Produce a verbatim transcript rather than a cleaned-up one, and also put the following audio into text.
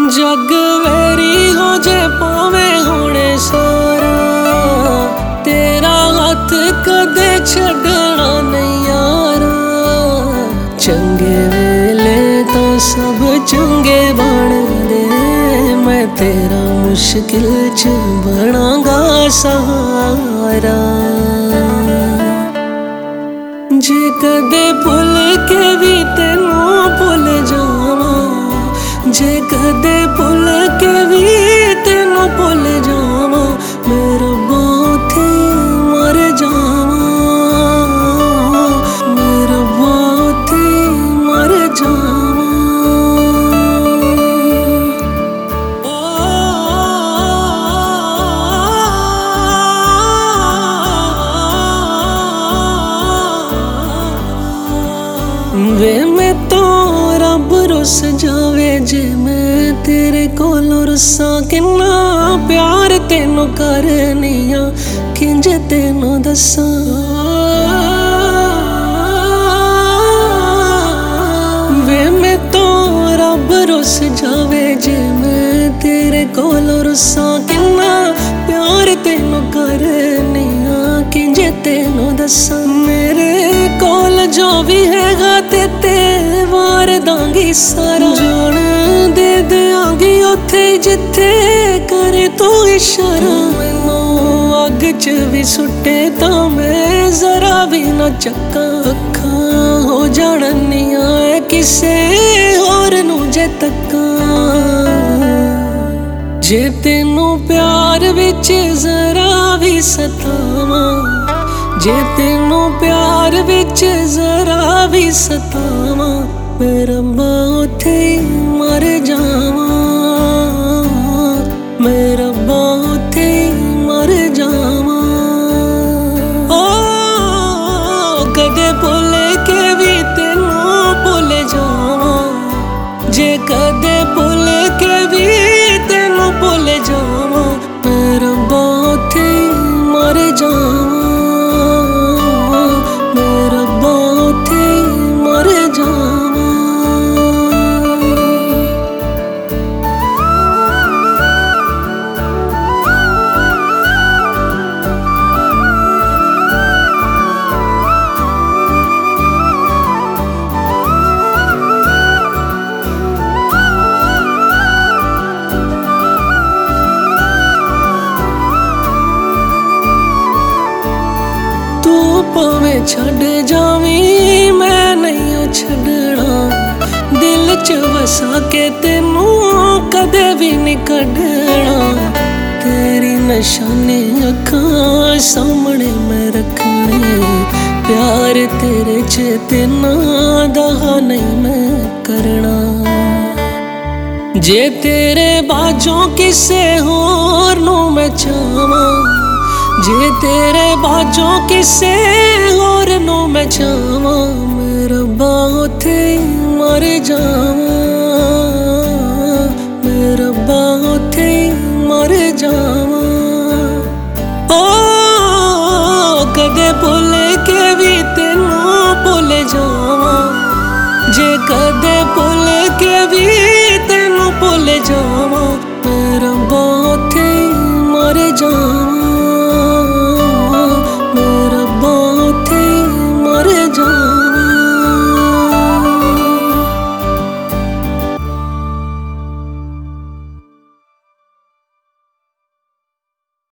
जग vary हो जे पावे होने सारा, तेरा हाथ कदे छड़ना नहीं यारा। चंगे वेले तो सब चंगे बनदे, मैं तेरा मुश्किल च बनांगा सहारा। जे कदे भुल के भी तेनू भुल जावा, जे कदे भुल के भी तेनू भुल जावा, मेरा बाथे मर जावा, मेरा बाथे मर जावा। वे मैं तो रब रुस जावे जे मैं तेरे कोलों रुसा। किन्ना प्यार तेनू करनिया किंज तेनू दसा। वे मैं तो रब रुस जावे जे मैं तेरे कोलों रुसा। किन्ना प्यार तेनू करनिया किंज तेनू दसा। मेरे कोल जो भी हैगा ते ते वार दांगी सारा। जान दे देंगी उथे जिथे करे तू इशारा। मैनू अग च भी सुटे तां मैं जरा भी ना चक्का। अखां हो जाणनियां ऐ किसे होर नू जे तक्का। जे तेनू प्यार विच जरा भी सतावां, जे तेनू प्यार विच जरा भी सतावां, मेरा बाथे मर जावा, मेरा बाथे मर जावा। ओ कदे भुल के भी तेनू भुल जावा, जे कदे भुल के भी तेनू भुल जावा, मेरा बाथे मर जावा, मेरा बाथे मर जावा। तू भावें छड़ जावी मैं नहीं छड़ना। दिल च वसा के तेनू कदे भी नहीं कढना। तेरी निशानी अखां सामने मैं रखनी, प्यार तेरे च तेना दा नहीं मैं करना। जे तेरे बाजों किसे होर नू मैं चावां, जे तेरे बाजों किसे होर नू मैं चावां, मेरा बाथे मर जावा,